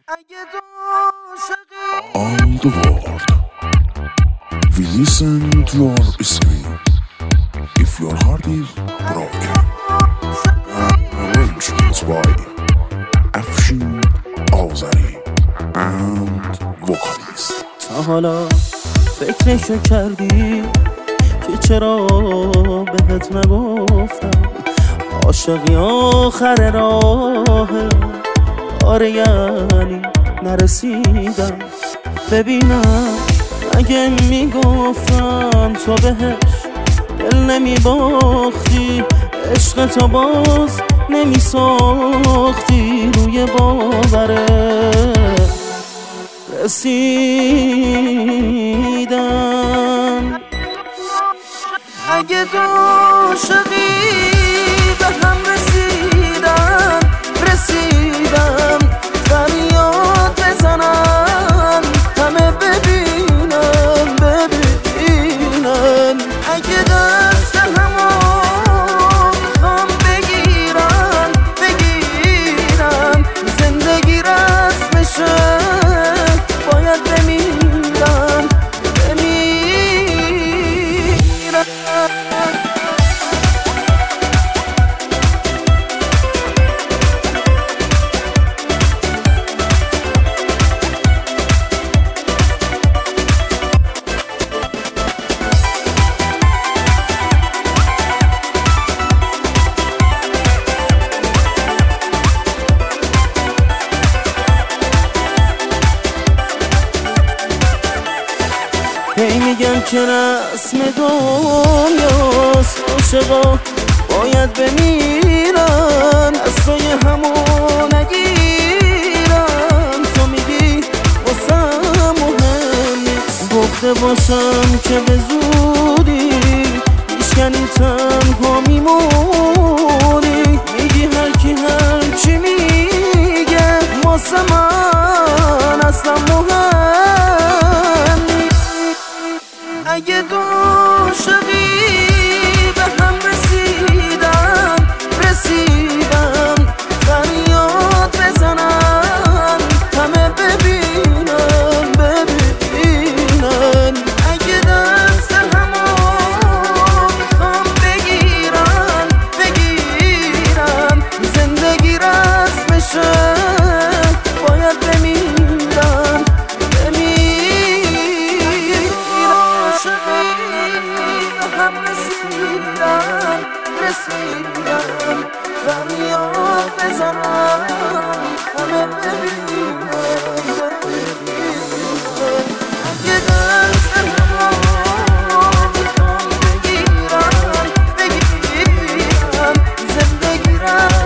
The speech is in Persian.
All the world, we listen to your scream. If your heart is broken, arrangements by Afshin Azari and vocalist. تا حالا فکرشو کردی که چرا بهت نگفتم عاشقی آخر راهه؟ آره یعنی نرسیدم. ببینم اگه میگفتم تو بهش دل نمیباختی، عشق تو باز نمیساختی، روی باورت رسیدم. اگه تو عاشقی به هم رسیدم فریاد بزنن همه ببینن اگه دست همو میخوام بگیرن زندگی رسمشه باید بمیرم. هی میگن که رسم دنیاست عاشقا باید بمیرن، از توی همو نگیرن. تو میگی واسم مهم نیست، گفته باشم که به زودی میشکنی تنها میمونی. میگی هر کی هر چی میگه واسه من اصلا مهم نیست. اگه تو عاشقی به هم رسیدم فریاد بزنن همه ببینن اگه دست همو میخوام بگیرن زندگی رسمشه باید بمیرم. هم رسیدن فریاد بزنن همه ببینن اگه دست همو میخوام بگیرن زندگی را